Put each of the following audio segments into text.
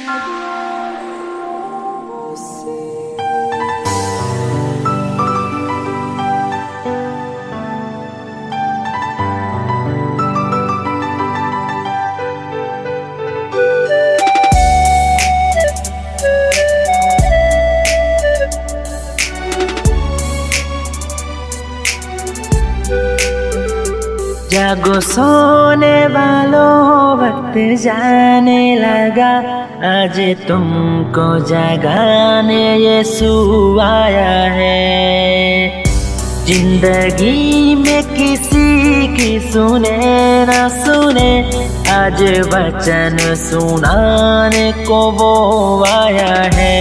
जागो सोने वालों, वक्त जाने लगा, आज तुमको जगाने यीशु आया है। जिंदगी में किसी की सुने न सुने, आज वचन सुनाने को वो आया है।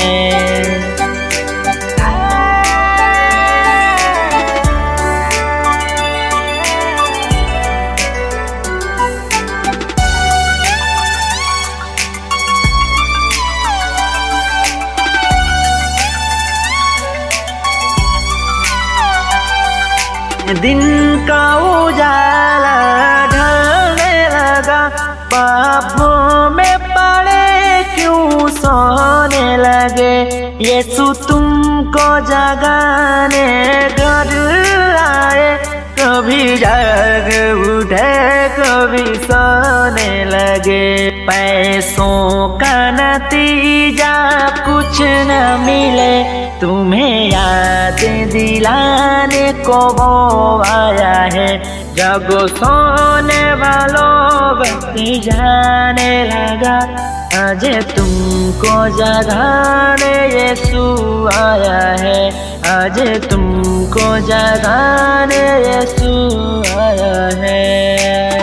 दिन का उजाला ढलने लगा, पापों में पड़े क्यों सोने लगे। यीशु तुमको जगाने घर आए, कभी जाग उठे कभी सोने लगे। पैसों का नतीजा कुछ न मिले, तुम्हें याद दिलाने को वो आया है। जागो सोने वालों, वक्त जाने लगा, आज तुमको जगाने यीशु आया है। आज तुमको जगाने यीशु आया है।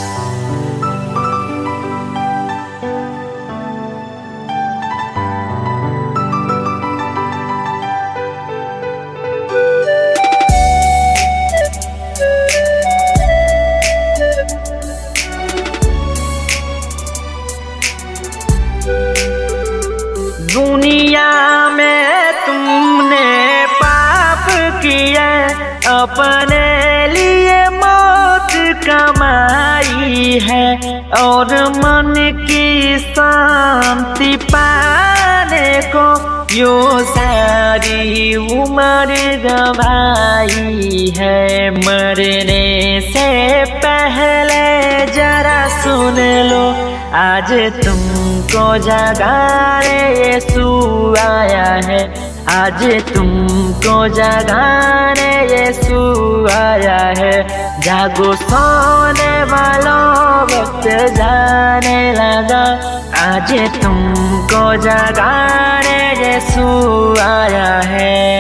दुनिया में तुमने पाप किया, अपने लिए मौत कमाई है, और मन की शांति पाने को यो सारी उम्र गवाई है। मरने से पहले जरा सुन लो, आज तुमको जगाने यीशु आया है। आज तुमको जगाने यीशु आया है। जागो सोने वालों, वक्त जाने लगा, आज तुमको जगाने यीशु आया है।